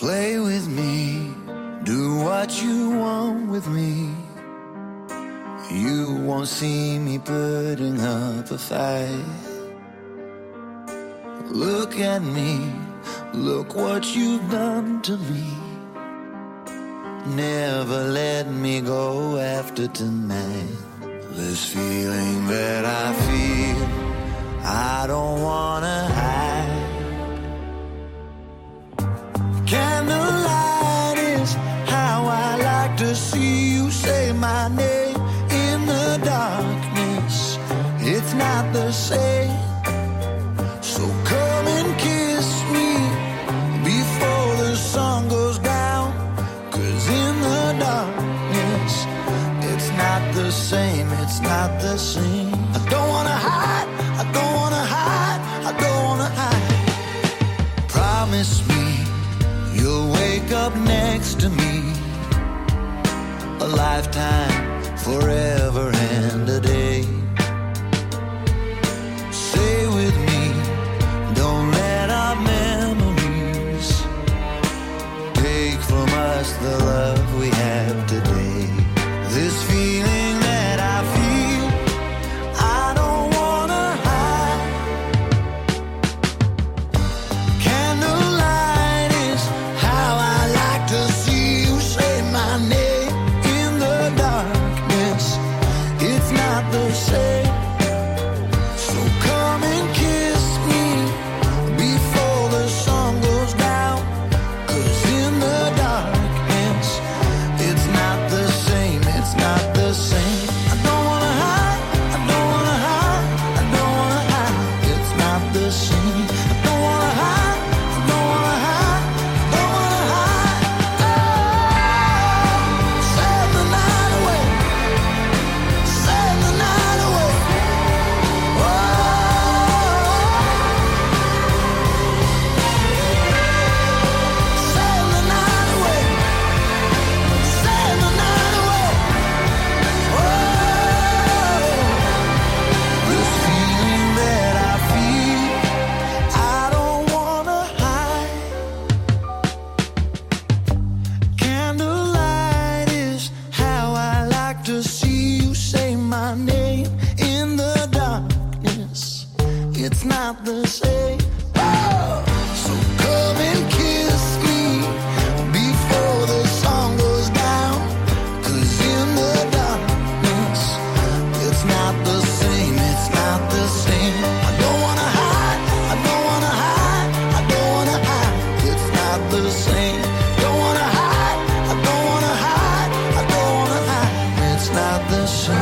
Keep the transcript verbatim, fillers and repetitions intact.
Play with me, do what you want with me. You won't see me putting up a fight. Look at me, look what you've done to me. Never let me go after tonight. This feeling that I feel, I don't wanna hide. Candlelight is how I like to see you say my name in the darkness. It's not the same. So come and kiss me before the sun goes down. 'Cause in the darkness, it's not the same, it's not the same. I don't wanna hide, I don't wanna hide, I don't wanna hide. Promise me you'll wake up next to me. A lifetime, forever and a day. Stay with me, don't let our memories take from us the love we have today. This feeling that I feel, I don't wanna hide. Candlelight is how I like to see you say my name in the darkness. It's not the same. So come and kiss me before the sun goes down. 'Cause in the darkness, it's not the same, it's not the same. I don't wanna hide, I don't wanna hide, I don't wanna hide. It's not the same. I don't wanna hide, I don't wanna hide, I don't wanna hide. Oh, send the night away, send the night away. Oh, send the night away, send the night away. Oh, this feeling that I feel, I don't wanna hide. Candlelight is how I like to see you say my name in the darkness. It's not the same. Oh, so come and kiss me before the sun goes down. 'Cause in the darkness, it's not the same, it's not the same. I don't wanna hide, I don't wanna hide, I don't wanna hide. It's not the same. Don't wanna hide, I don't wanna hide, I don't wanna hide. It's not the same.